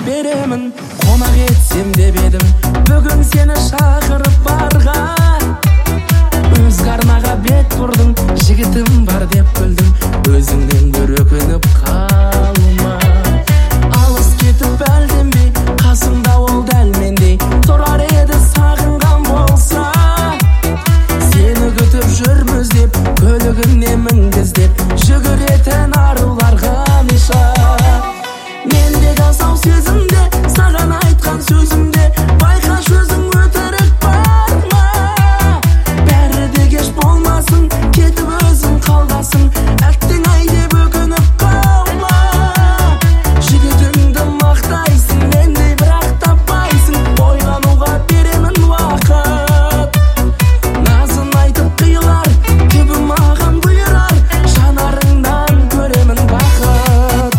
беремін, қонақ етсем деп едім, бүгін сені шақырып барға. Өзге арнаға бет бұрдың, жігітім бар деп күлдің, өзіңнен бір өкініп қалма. Алыс кетіп әлденбей, қасымда ол дәл мендей, тұрар еді сағынған болса. Сені күтіп жүрміз деп, көлігіне мінгіздеп, жүгіретін арулар қаниша. Мендегі асау сезімде, саған айтқан сөзімде, байқаш өзің өтірік бар ма? Бәрі де кеш болмасын, кетіп өзің қалғасың, әттең ай деп өкініп қалма. Жігітіңді мақтайсың, мендей бірақ таппайсың, ойлануға беремін уақыт. Назын айтып қиылар, түбі маған бұйырар, жанарыңнан көремін бақыт.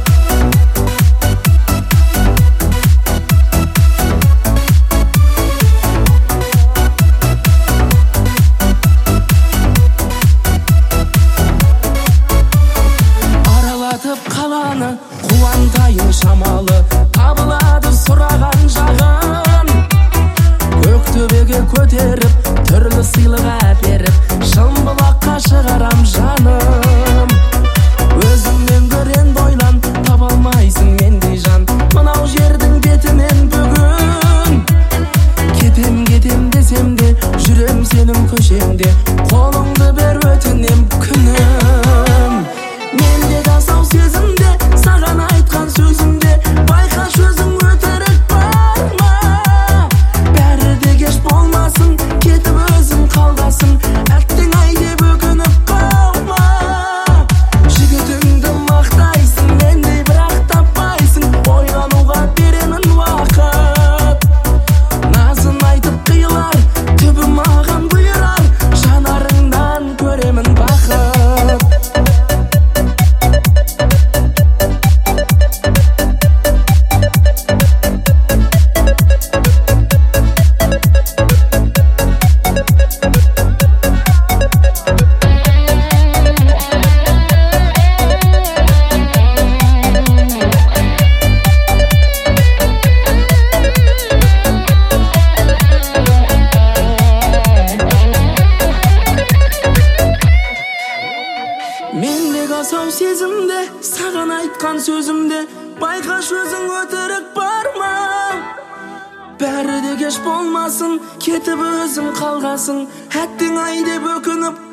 Аралатып қаланы, қуантайын шамалы, табылады сұраған жағын. Көк төбеге көтеріп, түрлі сыйлық әперіп, шымбұлаққа шығарам жаным. Өзіңнен көрен бойлан, таба алмайсың мендей жан, мынау жердің бетінен бүгін. Кетем десем де, жүрем сенің көшеңде, қолыңды бер өтінем күнім. Мендегі асау сезімде, саған айтқан сөзімде, байқаш өзің өтірік бар ма? Бәрі де кеш болмасын, кетіп өзің қалғасың, әттең ай деп өкініп қалма. Жігітіңді мақтайсың, мендей бірақ таппайсың, ойлануға беремін уақыт. Назын айтып қиылар, түбі маған бұйырар, жанарыңнан көремін бақыт. Мендегі асау сезімде, саған айтқан сөзімде, байқаш өзің өтірік бар ма? Бәрі де кеш болмасын, кетіп өзің қалғасың, әттең ай деп өкініп